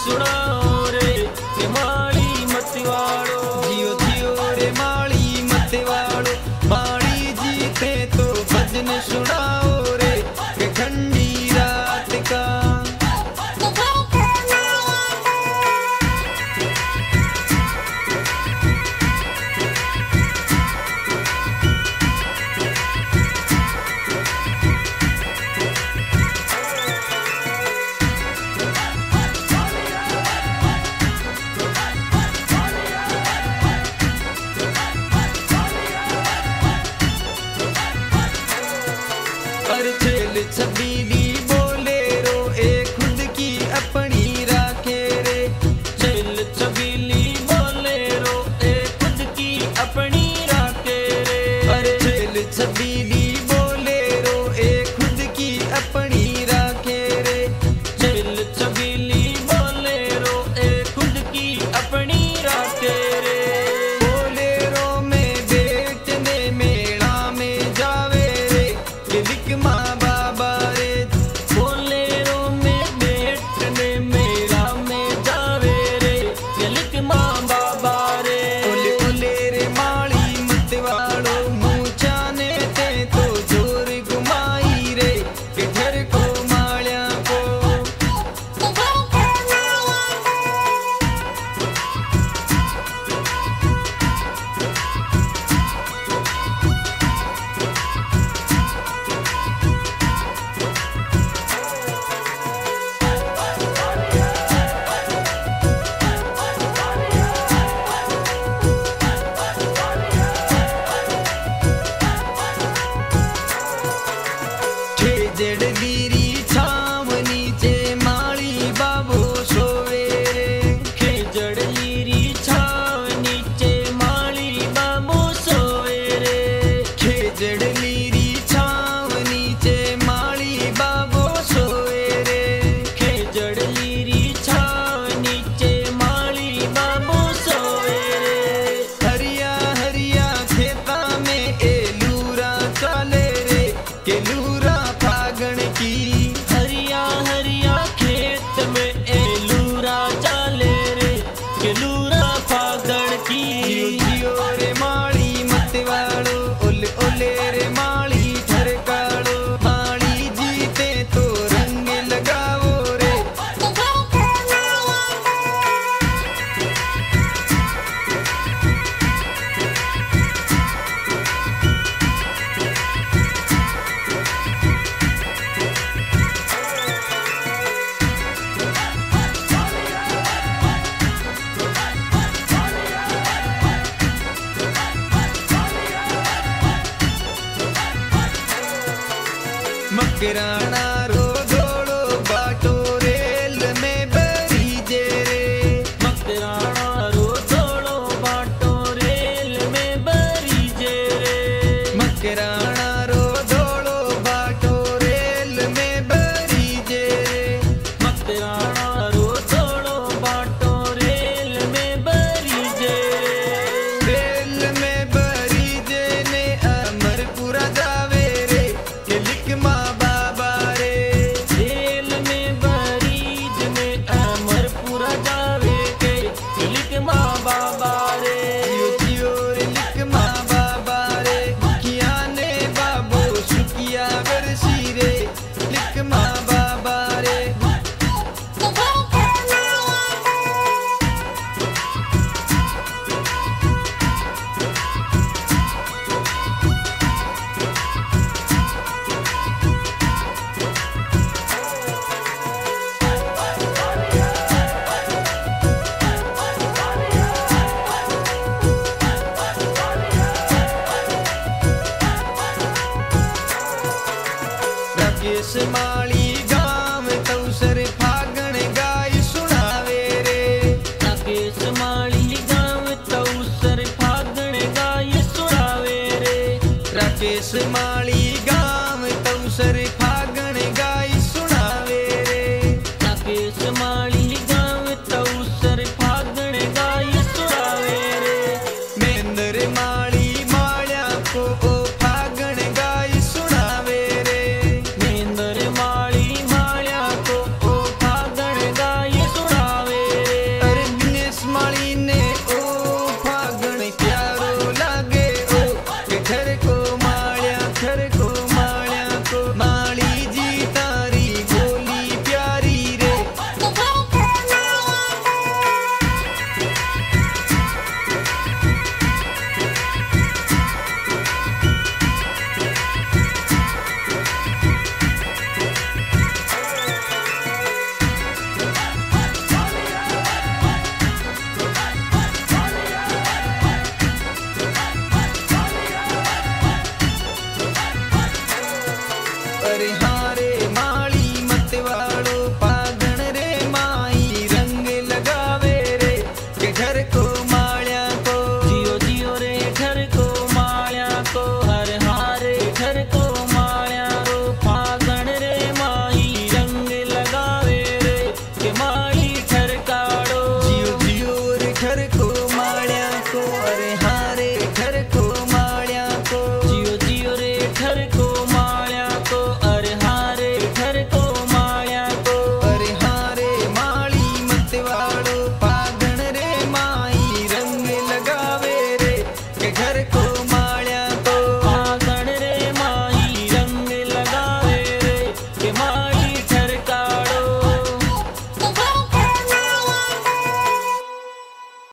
सुनाओ रे के माड़ी मतवाड़ो। जियो जियो रे माड़ी मतवाड़ो, माड़ी जी थे तो भजन सुनाओ रे के ठंडी रात का। छबीली बोलेरो ए खुद की अपनी राखे रे। चल छबीली बोलेरो ए खुद की अपनी राखे रे। अरे चल छबीली बोलेरो ए खुद की अपनी राखे रे। चल छबीली बोलेरो ए खुद की अपनी राखे रे। बोलेरो में बेचने मेला में जावे रे के लिख माँ जड़लीरी छाव नीचे माड़ी बाबू सोवे रे। जड़लीरी छाव नीचे माड़ी बाबू सोवे रे। जड़लीरी छाव नीचे माड़ी बाबू सोवे रे। जड़लीरी छाव नीचे माड़ी बाबू सोवे रे। हरिया हरिया खेता में एलूरा चाले रे के लूरा फागण की। हरिया हरिया खेत में एलूरा चाले रे के लूरा फागण की। जियो जियो रे माड़ी मतवाड़ो, ओले ओले रे माड़ी ठरकाड़ो। माड़ी जीते तो रंग लगाओ रे। मकराना रो दौड़ो बाटो रेल में बरीजे रे। मकराना रो दौड़ो बाटो रेल में बरीजे रे। मकराना रो दौड़ो बाटो रेल में बरीजे रे। मकराना रो दौड़ो बाटो रेल में बरीजे रे। रेल में बरीजे ने अमरपुरा जावे रे के लिख माँ बाबा रे। रेल में बरीज में अमरपुरा जावे के लिख माँ बाबा रे। जियो जियो रे लिख माँ बाबा रे। मुखिया ने बाबू सुखिया वर्षी रे लिख माँ बाबा रे। राकेश माँ